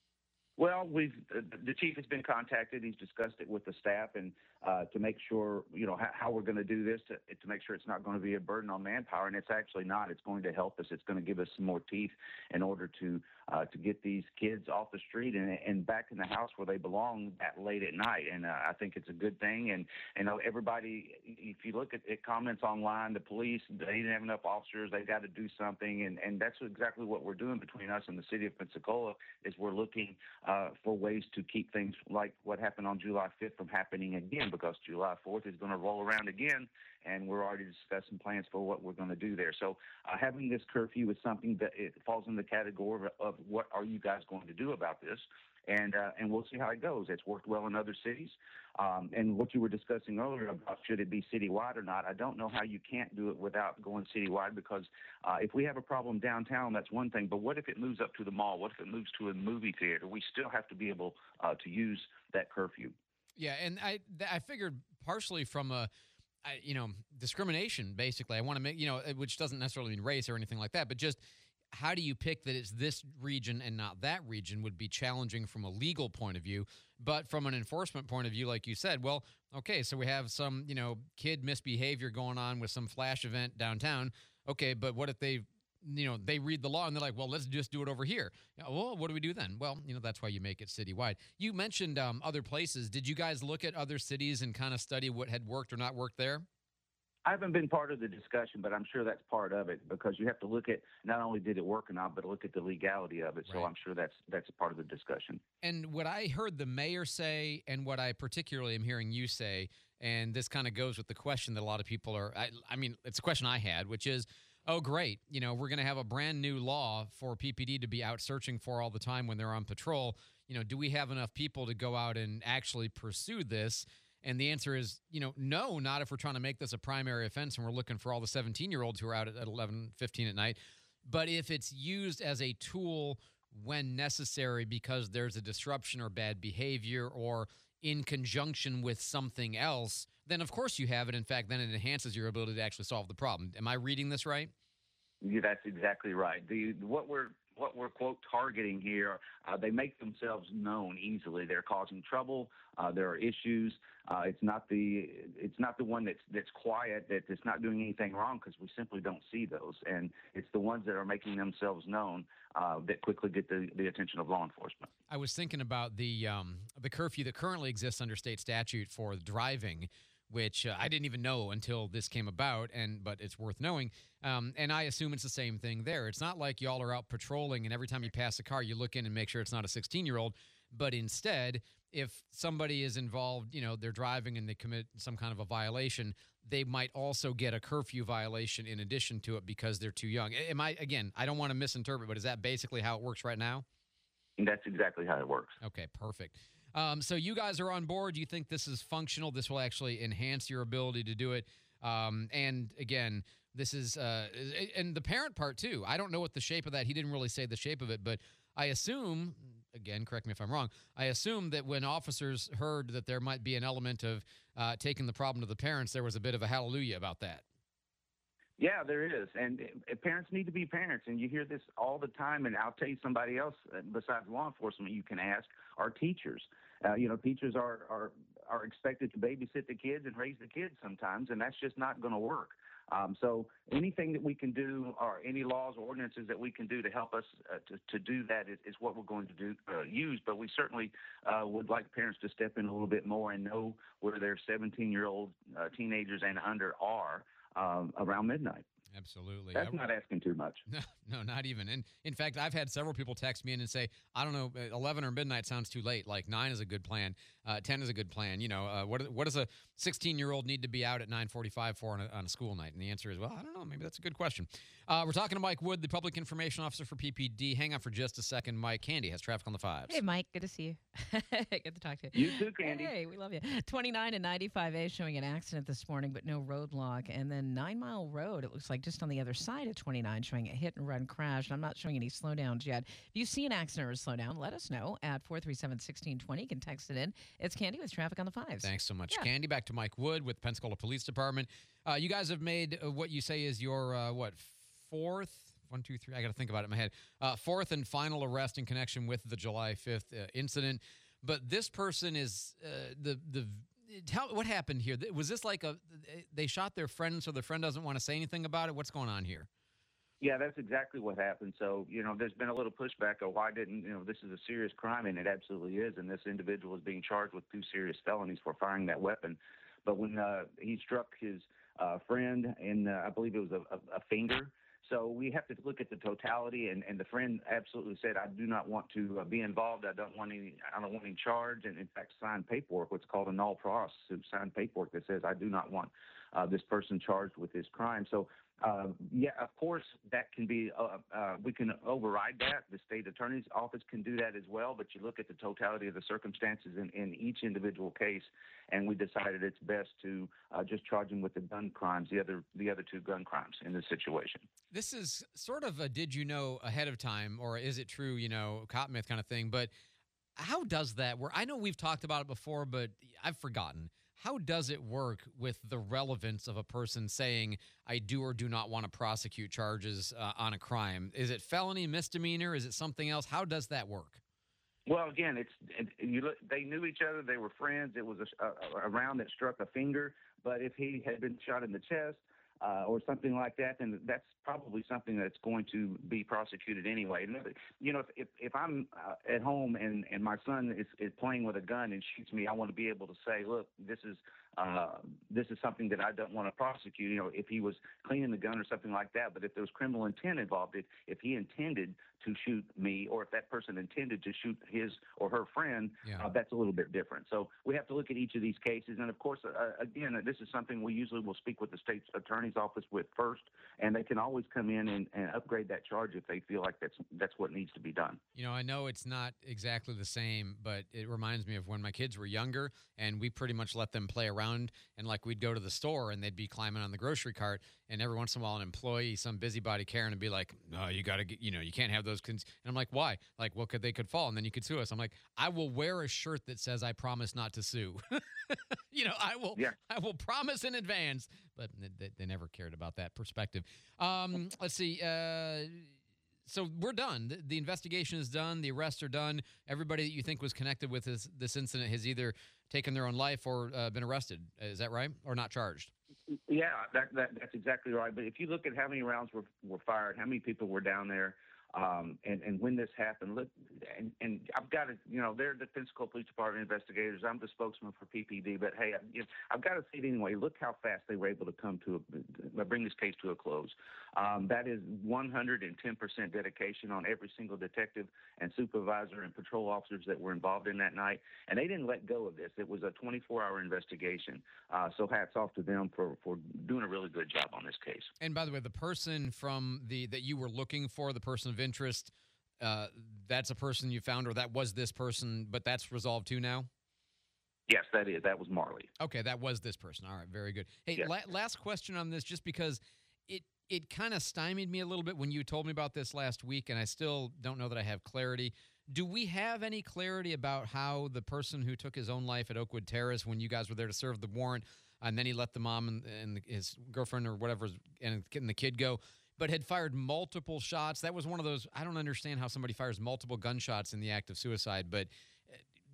Well, we've uh, the chief has been contacted. He's discussed it with the staff, and uh, to make sure you know how, how we're going to do this to, to make sure it's not going to be a burden on manpower. And it's actually not. It's going to help us. It's going to give us some more teeth in order to uh, to get these kids off the street and, and back in the house where they belong at late at night. And uh, I think it's a good thing. And you know, everybody, if you look at, at comments online, the police, they didn't have enough officers. They got to do something, and and that's exactly what we're doing between us and the city of Pensacola. Is we're looking Uh, for ways to keep things like what happened on July fifth from happening again, because July fourth is going to roll around again, and we're already discussing plans for what we're going to do there. So uh, having this curfew is something that it falls in the category of, of what are you guys going to do about this? And uh, and we'll see how it goes. It's worked well in other cities. Um, and what you were discussing earlier about should it be citywide or not, I don't know how you can't do it without going citywide, because uh, if we have a problem downtown, that's one thing. But what if it moves up to the mall? What if it moves to a movie theater? We still have to be able uh, to use that curfew. Yeah, and I th- I figured partially from a, I, you know, discrimination, basically. I want to make, you know, which doesn't necessarily mean race or anything like that, but just how do you pick that it's this region and not that region would be challenging from a legal point of view. But from an enforcement point of view, like you said, well, okay, so we have some, you know, kid misbehavior going on with some flash event downtown. Okay, but what if they, you know, they read the law and they're like, well, let's just do it over here. Yeah, well, what do we do then? Well, you know, that's why you make it citywide. You mentioned um, other places. Did you guys look at other cities and kind of study what had worked or not worked there? I haven't been part of the discussion, but I'm sure that's part of it, because you have to look at not only did it work or not, but look at the legality of it. So Right. I'm sure that's that's a part of the discussion. And what I heard the mayor say, and what I particularly am hearing you say, and this kind of goes with the question that a lot of people are, I, I mean, it's a question I had, which is, oh, great, you know, we're going to have a brand new law for P P D to be out searching for all the time when they're on patrol. You know, do we have enough people to go out and actually pursue this? And the answer is, you know, no, not if we're trying to make this a primary offense and we're looking for all the seventeen-year-olds who are out at eleven, fifteen at night. But if it's used as a tool when necessary because there's a disruption or bad behavior or in conjunction with something else, then of course you have it. In fact, then it enhances your ability to actually solve the problem. Am I reading this right? Yeah, that's exactly right. The what we're what we're quote targeting here, uh, they make themselves known easily. They're causing trouble. Uh, there are issues. Uh, it's not the it's not the one that's that's quiet, that it's not doing anything wrong, because we simply don't see those. And it's the ones that are making themselves known uh, that quickly get the, the attention of law enforcement. I was thinking about the um, the curfew that currently exists under state statute for driving, which uh, I didn't even know until this came about, and but it's worth knowing. Um, and I assume it's the same thing there. It's not like y'all are out patrolling, and every time you pass a car, you look in and make sure it's not a sixteen-year-old. But instead, if somebody is involved, you know, they're driving and they commit some kind of a violation, they might also get a curfew violation in addition to it because they're too young. Am I, again, I don't want to misinterpret, but is that basically how it works right now? And that's exactly how it works. Okay, perfect. Um, so you guys are on board. You think this is functional? This will actually enhance your ability to do it. Um, and again, this is, uh, and the parent part too. I don't know what the shape of that, he didn't really say the shape of it, but I assume, again, correct me if I'm wrong, I assume that when officers heard that there might be an element of uh, taking the problem to the parents, there was a bit of a hallelujah about that. Yeah, there is. And uh, parents need to be parents. And you hear this all the time. And I'll tell you somebody else uh, besides law enforcement you can ask are teachers. Uh, you know, teachers are, are are expected to babysit the kids and raise the kids sometimes, and that's just not going to work. Um, so anything that we can do, or any laws or ordinances that we can do to help us uh, to, to do that is, is what we're going to do uh, use. But we certainly uh, would like parents to step in a little bit more and know where their seventeen-year-old uh, teenagers and under are um, around midnight. Absolutely. That's I- not asking too much. No, no, not even. And in fact, I've had several people text me in and say, I don't know, eleven or midnight sounds too late. Like nine is a good plan. Uh, ten is a good plan. You know, uh, what, what does a sixteen-year-old need to be out at nine forty-five for on a, on a school night? And the answer is, well, I don't know. Maybe that's a good question. Uh, we're talking to Mike Wood, the Public Information Officer for P P D. Hang on for just a second. Mike, Candy has traffic on the fives. Hey, Mike. Good to see you. Good to talk to you. You too, Candy. Hey, we love you. twenty-nine and ninety-five A showing an accident this morning, but no roadblock. And then Nine Mile Road, it looks like just on the other side of twenty-nine, showing a hit and run crash. I'm not showing any slowdowns yet. If you see an accident or a slowdown, let us know at four three seven, one six two zero. You can text it in. It's Candy with traffic on the fives. Thanks so much, Yeah. Candy. Back to Mike Wood with Pensacola Police Department. Uh, you guys have made uh, what you say is your, uh, what, fourth? One, two, three. I got to think about it in my head. Uh, fourth and final arrest in connection with the July fifth uh, incident. But this person is uh, the the. Tell what happened here. Was this like a they shot their friend, so their friend doesn't want to say anything about it? What's going on here? Yeah, that's exactly what happened. So, you know, there's been a little pushback of why didn't, you know, this is a serious crime, and it absolutely is. And this individual is being charged with two serious felonies for firing that weapon. But when uh, he struck his uh, friend, and uh, I believe it was a, a, a finger. So we have to look at the totality, and, and the friend absolutely said, I do not want to uh, be involved. I don't want any, I don't want any charge. And in fact, signed paperwork, what's called a null pros, signed paperwork that says, I do not want uh, this person charged with this crime. So, uh, yeah, of course, that can be, uh, uh, we can override that. The state attorney's office can do that as well. But you look at the totality of the circumstances in, in each individual case, and we decided it's best to uh, just charge him with the gun crimes, the other, the other two gun crimes in this situation. This is sort of a did you know ahead of time, or is it true, you know, cop myth kind of thing. But how does that work? I know we've talked about it before, but I've forgotten. How does it work with the relevance of a person saying, I do or do not want to prosecute charges uh, on a crime? Is it felony, misdemeanor? Is it something else? How does that work? Well, again, it's it, you look, they knew each other. They were friends. It was a, a, a round that struck a finger. But if he had been shot in the chest, Uh, or something like that, then that's probably something that's going to be prosecuted anyway. You know, if if, if I'm uh, at home and, and my son is, is playing with a gun and shoots me, I want to be able to say, look, this is uh, this is something that I don't want to prosecute. You know, if he was cleaning the gun or something like that. But if there was criminal intent involved, if, if he intended to shoot me, or if that person intended to shoot his or her friend, Yeah. uh, that's a little bit different. So we have to look at each of these cases. And of course, uh, again, this is something we usually will speak with the state's attorney's office with first, and they can always come in and, and upgrade that charge if they feel like that's that's what needs to be done. You know, I know it's not exactly the same, but it reminds me of when my kids were younger and we pretty much let them play around, and like we'd go to the store and they'd be climbing on the grocery cart, and every once in a while an employee, some busybody Karen would be like, no, you got to get, you know, you can't have those. Cons-. And I'm like, why? Like, well, could they could fall and then you could sue us. I'm like, I will wear a shirt that says I promise not to sue. you know, I will, yeah. I will promise in advance, but they, they never cared about that perspective. Um, let's see. Uh, So we're done. The, the investigation is done. The arrests are done. Everybody that you think was connected with this, this incident has either taken their own life or uh, been arrested. Is that right? Or not charged? Yeah, that, that that's exactly right. But if you look at how many rounds were, were fired, how many people were down there, um, and, and when this happened, look, and, and I've got to, you know, they're the Pensacola Police Department investigators. I'm the spokesman for P P D, but hey, I, I've got to say it anyway. Look how fast they were able to come to a, bring this case to a close. Um, that is one hundred ten percent dedication on every single detective and supervisor and patrol officers that were involved in that night. And they didn't let go of this. It was a twenty-four hour investigation. Uh, so hats off to them for, for doing a really good job on this case. And by the way, the person from the that you were looking for, the person of interest, uh, that's a person you found, or that was this person, but that's resolved too now? Yes, that is. That was Marley. Okay, that was this person. All right, very good. Hey, Yes. la- last question on this, just because it it kind of stymied me a little bit when you told me about this last week, and I still don't know that I have clarity. Do we have any clarity about how the person who took his own life at Oakwood Terrace, when you guys were there to serve the warrant, and then he let the mom and, and his girlfriend or whatever and, and the kid go, but had fired multiple shots? That was one of those, I don't understand how somebody fires multiple gunshots in the act of suicide, but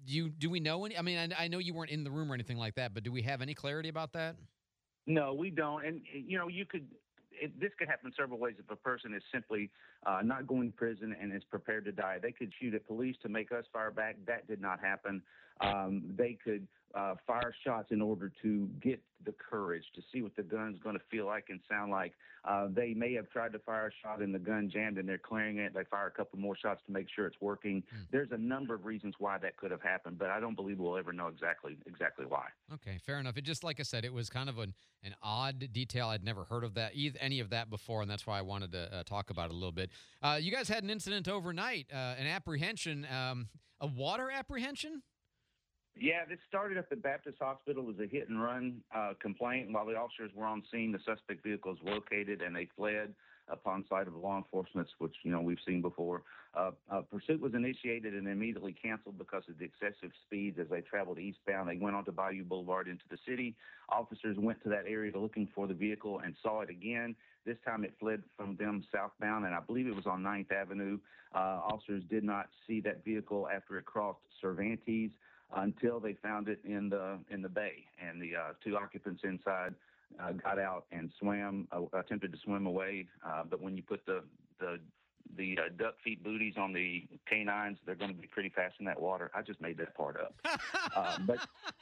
you do we know any? I mean, I, I know you weren't in the room or anything like that, but do we have any clarity about that? No, we don't. And, you know, you could, it, this could happen several ways. If a person is simply uh, not going to prison and is prepared to die, they could shoot at police to make us fire back. That did not happen. Um, they could uh, fire shots in order to get the courage to see what the gun's going to feel like and sound like. Uh, they may have tried to fire a shot and the gun jammed and they're clearing it. They fire a couple more shots to make sure it's working. Mm. There's a number of reasons why that could have happened, but I don't believe we'll ever know exactly exactly why. Okay, fair enough. It just, like I said, it was kind of an, an odd detail. I'd never heard of that, either, any of that before, and that's why I wanted to uh, talk about it a little bit. Uh, you guys had an incident overnight, uh, an apprehension, um, a water apprehension? Yeah, this started up at Baptist Hospital as a hit and run uh, complaint. While the officers were on scene, the suspect vehicle was located and they fled upon sight of law enforcement, which, you know, we've seen before. Uh, uh, pursuit was initiated and immediately canceled because of the excessive speeds as they traveled eastbound. They went onto Bayou Boulevard into the city. Officers went to that area looking for the vehicle and saw it again. This time it fled from them southbound, and I believe it was on ninth Avenue. Uh, officers did not see that vehicle after it crossed Cervantes until they found it in the in the bay, and the uh, two occupants inside uh, got out and swam, uh, attempted to swim away. Uh, but when you put the the the uh, duck feet booties on the canines, they're going to be pretty fast in that water. I just made that part up. uh, but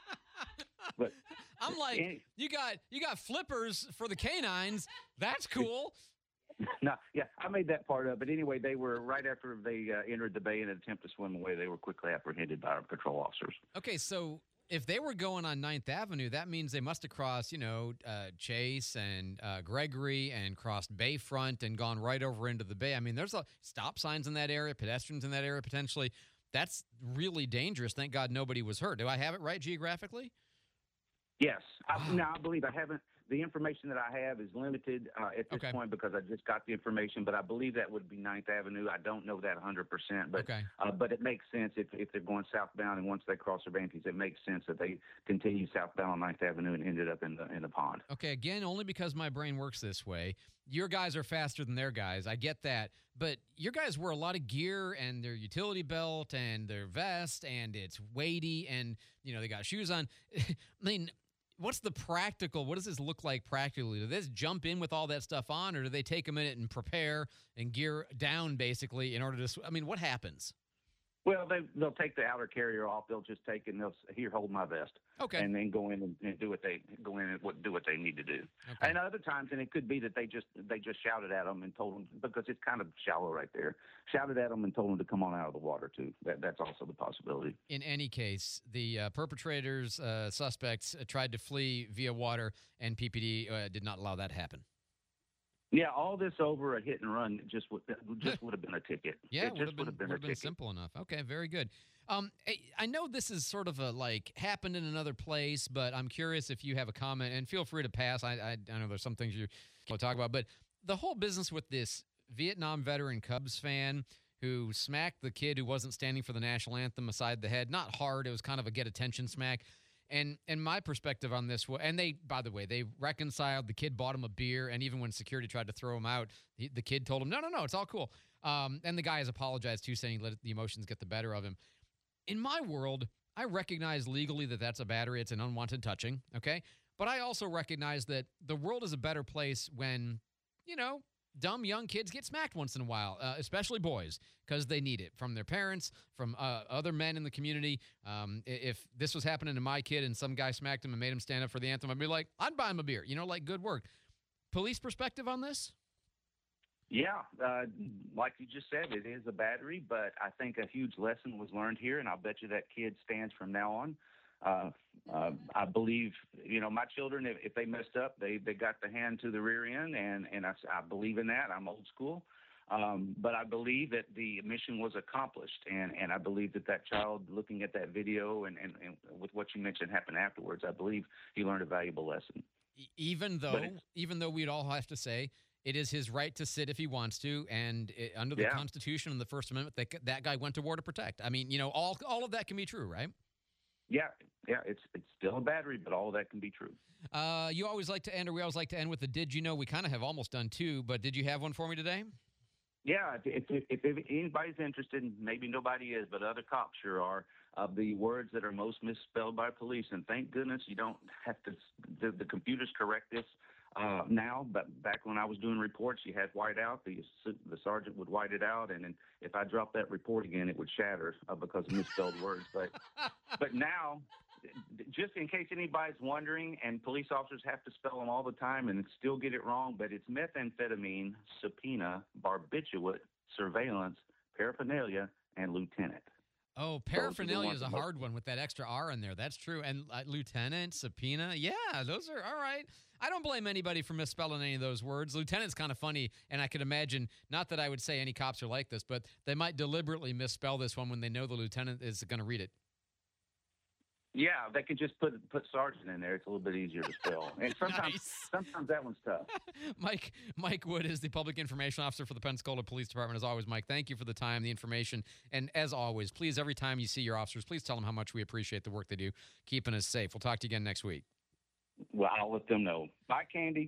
but I'm like, any, you got you got flippers for the canines. That's cool. No, yeah, I made that part up. But anyway, they were right after they uh, entered the bay in an attempt to swim away. They were quickly apprehended by our patrol officers. Okay, so if they were going on ninth Avenue, that means they must have crossed, you know, uh, Chase and uh, Gregory and crossed Bayfront and gone right over into the bay. I mean, there's a stop signs in that area, pedestrians in that area potentially. That's really dangerous. Thank God nobody was hurt. Do I have it right geographically? Yes. I, no, I believe I haven't. The information that I have is limited uh, at this okay. point because I just got the information, but I believe that would be ninth Avenue. I don't know that one hundred percent, but okay. uh, but it makes sense if, if they're going southbound, and once they cross Cervantes, it makes sense that they continue southbound on ninth Avenue and ended up in the in the pond. Okay, again, only because my brain works this way. Your guys are faster than their guys. I get that. But your guys wear a lot of gear and their utility belt and their vest, and it's weighty, and, you know, they got shoes on. I mean, what's the practical, what does this look like practically? Do they just jump in with all that stuff on, or do they take a minute and prepare and gear down, basically, in order to, sw- I mean, what happens? Well, they, they'll take the outer carrier off. They'll just take it and they'll say, here, hold my vest. Okay. And then go in and, and do what they go in and what, do what they need to do. Okay. And other times, and it could be that they just they just shouted at them and told them, because it's kind of shallow right there, shouted at them and told them to come on out of the water too. That that's also the possibility. In any case, the uh, perpetrators, uh, suspects, uh, tried to flee via water, and P P D uh, did not allow that to happen. Yeah, all this over a hit and run just would just would have been a ticket. Yeah, it just would have been, been, a been ticket. simple enough. Okay, very good. Um, I, I know this is sort of a like happened in another place, but I'm curious if you have a comment, and feel free to pass. I I, I know there's some things you want to talk about, but the whole business with this Vietnam veteran Cubs fan who smacked the kid who wasn't standing for the national anthem aside the head, not hard. It was kind of a get attention smack. And and my perspective on this, and they, by the way, they reconciled. The kid bought him a beer, and even when security tried to throw him out, the, the kid told him, no, no, no, it's all cool. Um, and the guy has apologized too, saying he let the emotions get the better of him. In my world, I recognize legally that that's a battery. It's an unwanted touching, okay? But I also recognize that the world is a better place when, you know, dumb young kids get smacked once in a while, uh, especially boys, because they need it from their parents, from uh, other men in the community. Um, if this was happening to my kid and some guy smacked him and made him stand up for the anthem, I'd be like, I'd buy him a beer. You know, like, good work. Police perspective on this? Yeah, uh, like you just said, it is a battery, but I think a huge lesson was learned here, and I'll bet you that kid stands from now on. Uh, uh, I believe, you know, my children, if, if they messed up, they, they got the hand to the rear end, and, and I, I believe in that. I'm old school. Um, but I believe that the mission was accomplished, and, and I believe that that child, looking at that video and, and, and with what you mentioned happened afterwards, I believe he learned a valuable lesson. Even though, even though we'd all have to say it is his right to sit if he wants to, and it, under the Yeah. Constitution and the First Amendment, that, that guy went to war to protect. I mean, you know, all all of that can be true, right? Yeah, yeah, it's it's still a battery, but all of that can be true. Uh, you always like to end, or we always like to end with the did you know? We kind of have almost done two, but did you have one for me today? Yeah, if, if, if, if anybody's interested, maybe nobody is, but other cops sure are, of the words that are most misspelled by police. And thank goodness you don't have to, the, the computers correct this uh, now, but back when I was doing reports, you had white out, the, the sergeant would white it out, and then if I dropped that report again, it would shatter uh, because of misspelled words. But, but now, just in case anybody's wondering, and police officers have to spell them all the time and still get it wrong, but it's methamphetamine, subpoena, barbiturate, surveillance, paraphernalia, and lieutenant. Oh, paraphernalia is a hard one with that extra R in there. That's true. And uh, lieutenant, subpoena, yeah, those are all right. I don't blame anybody for misspelling any of those words. Lieutenant's kind of funny, and I could imagine, not that I would say any cops are like this, but they might deliberately misspell this one when they know the lieutenant is going to read it. Yeah, they could just put put sergeant in there. It's a little bit easier to spell. And sometimes Nice. sometimes that one's tough. Mike Mike Wood is the public information officer for the Pensacola Police Department. As always, Mike, thank you for the time, the information. And as always, please, every time you see your officers, please tell them how much we appreciate the work they do, keeping us safe. We'll talk to you again next week. Well, I'll let them know. Bye, Candy.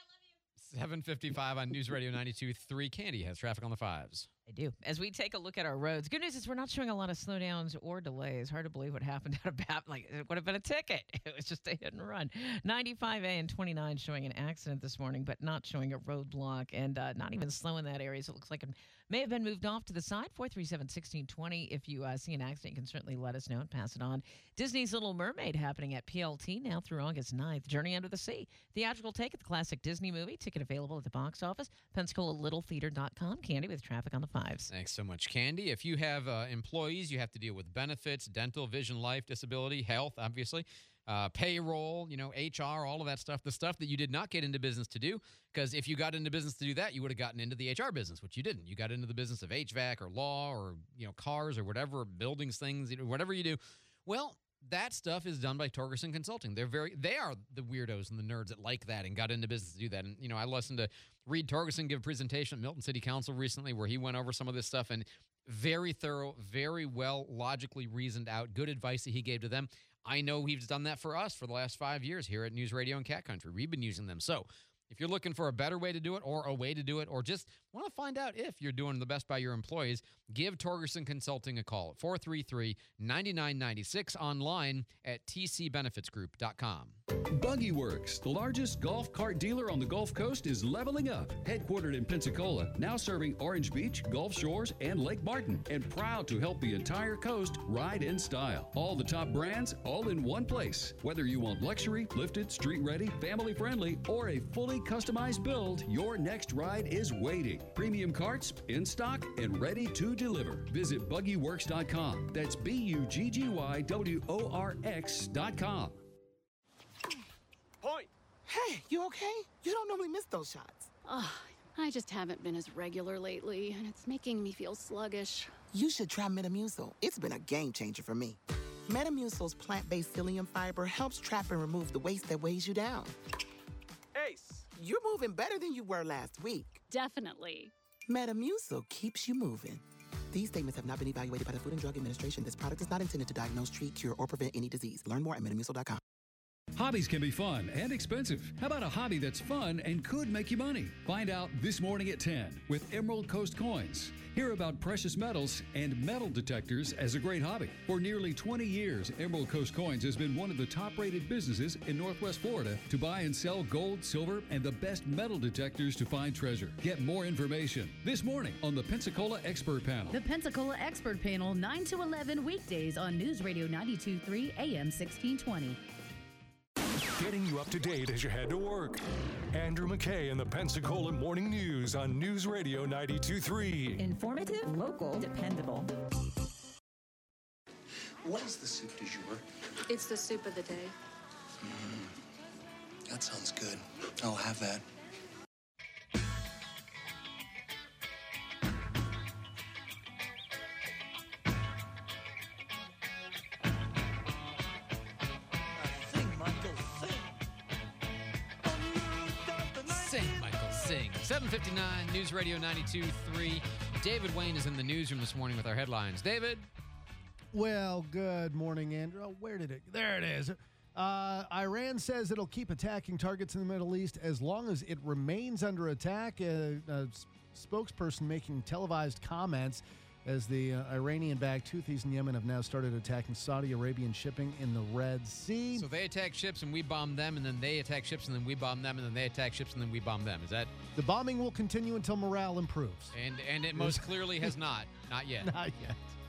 seven fifty-five on News Radio ninety-two point three. Candy has traffic on the fives. I do. As we take a look at our roads, good news is we're not showing a lot of slowdowns or delays. Hard to believe what happened out of Baton. Like, it would have been a ticket. It was just a hit and run. ninety-five A and twenty-nine showing an accident this morning, but not showing a roadblock and uh, not even slow in that area. So it looks like it may have been moved off to the side. four three seven, one six two zero. If you uh, see an accident, you can certainly let us know and pass it on. Disney's Little Mermaid happening at P L T now through August ninth. Journey Under the Sea. Theatrical take at the classic Disney movie. Ticket available at the box office. Pensacola Little Theater dot com. Candy with traffic on the fives. Thanks so much, Candy. If you have uh, employees, you have to deal with benefits, dental, vision, life, disability, health, obviously, uh, payroll, you know, H R, all of that stuff, the stuff that you did not get into business to do, because if you got into business to do that, you would have gotten into the H R business, which you didn't. You got into the business of H V A C or law or, you know, cars or whatever, buildings, things, you know, whatever you do. Well, that stuff is done by Torgerson Consulting. They're very, they are the weirdos and the nerds that like that and got into business to do that. And, you know, I listened to Reed Torgerson give a presentation at Milton City Council recently where he went over some of this stuff, and very thorough, very well logically reasoned out, good advice that he gave to them. I know he's done that for us for the last five years here at News Radio and Cat Country. We've been using them. So if you're looking for a better way to do it or a way to do it or just want to find out if you're doing the best by your employees, give Torgerson Consulting a call at four three three, nine nine nine six, online at t c benefits group dot com. Buggy Works, the largest golf cart dealer on the Gulf Coast, is leveling up. Headquartered in Pensacola, now serving Orange Beach, Gulf Shores, and Lake Martin, and proud to help the entire coast ride in style. All the top brands, all in one place. Whether you want luxury, lifted, street-ready, family-friendly, or a fully customized build, your next ride is waiting. Premium carts, in stock, and ready to deliver. Visit buggy works dot com. That's B U G G Y W O R X dot com. Point. Hey, you okay? You don't normally miss those shots. Ugh, I just haven't been as regular lately, and it's making me feel sluggish. You should try Metamucil. It's been a game changer for me. Metamucil's plant-based psyllium fiber helps trap and remove the waste that weighs you down. Ace, you're moving better than you were last week. Definitely. Metamucil keeps you moving. These statements have not been evaluated by the Food and Drug Administration. This product is not intended to diagnose, treat, cure, or prevent any disease. Learn more at metamucil dot com. Hobbies can be fun and expensive. How about a hobby that's fun and could make you money? Find out this morning at ten with Emerald Coast Coins. Hear about precious metals and metal detectors as a great hobby. For nearly twenty years, Emerald Coast Coins has been one of the top-rated businesses in Northwest Florida to buy and sell gold, silver, and the best metal detectors to find treasure. Get more information this morning on the Pensacola Expert Panel. The Pensacola Expert Panel, nine to eleven weekdays on News Radio ninety-two point three A M sixteen twenty. Getting you up to date as you head to work. Andrew McKay and the Pensacola Morning News on News Radio ninety-two point three. Informative, local, dependable. What is the soup du jour? It's the soup of the day. Mm, that sounds good. I'll have that. Sing, Michael, sing. seven fifty-nine, News Radio ninety-two point three. David Wayne is in the newsroom this morning with our headlines. David? Well, good morning, Andrew. Oh, where did it? There it is. Uh, Iran says it'll keep attacking targets in the Middle East as long as it remains under attack. Uh, uh, spokesperson making televised comments as the uh, Iranian-backed Houthis in Yemen have now started attacking Saudi Arabian shipping in the Red Sea. So they attack ships and we bomb them, and then they attack ships and then we bomb them, and then they attack ships and then we bomb them. Is that? The bombing will continue until morale improves. And and it most clearly has not. Not yet. Not yet.